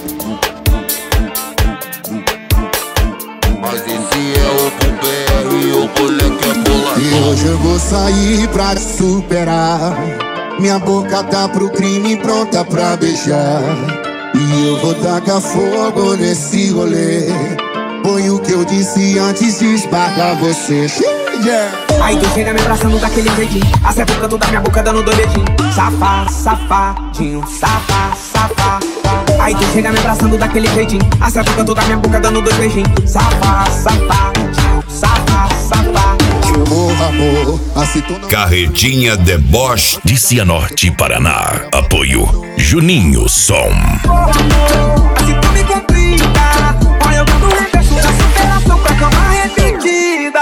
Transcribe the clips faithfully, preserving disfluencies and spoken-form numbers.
Mas esse é outro B R, o moleque é boladão. E hoje eu vou sair pra superar. Minha boca tá pro crime, pronta pra beijar. E eu vou tacar fogo nesse rolê. Põe o que eu disse antes de esbarrar você. Yeah. Aí tu chega me abraçando daquele jeitinho, acerta o canto da minha boca dando dois dedinhos. Safa, safadinho, safa, safa. Aí tu chega me abraçando daquele jeitinho, acerta o canto da minha boca dando dois beijinhos. Safa, safadinho, safa, safa. Amor, amor, aceitona. Carretinha Deboche de Cianorte, Paraná. Apoio Juninho Som. Se tu me complica, olha eu dando reverso da superação pra cama arrependida.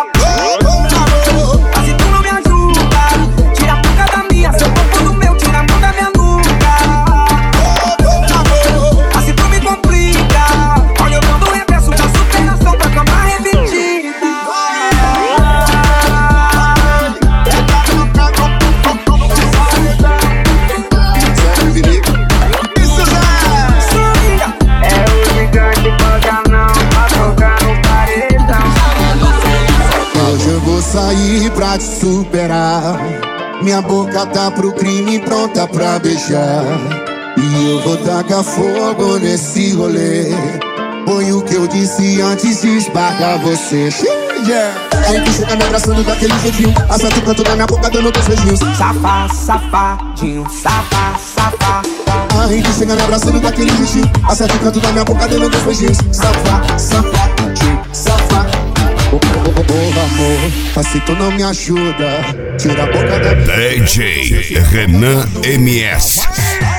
Mas se tu não me ajuda, tira a boca da minha, seu corpo do meu, tira a mão da minha nuca. Mas se tu me complica, olha eu dando reverso da superação pra cama arrependida. Sair pra te superar. Minha boca tá pro crime, pronta pra beijar. E eu vou tacar fogo nesse rolê. Põe o que eu disse antes de esbarrar você. Yeah. Aí tu chega me abraçando daquele jeitinho, acerta o canto da minha boca dando dois beijinhos. Safa, safadinho, safa, safa. Aí tu chega me abraçando daquele jeitinho, acerta o canto da minha boca dando dois beijinhos. Safa, safadinho, safa. Oh, oh, oh, oh, amor, assim tu não me ajuda. Tira a boca da minha. D J Renan M S.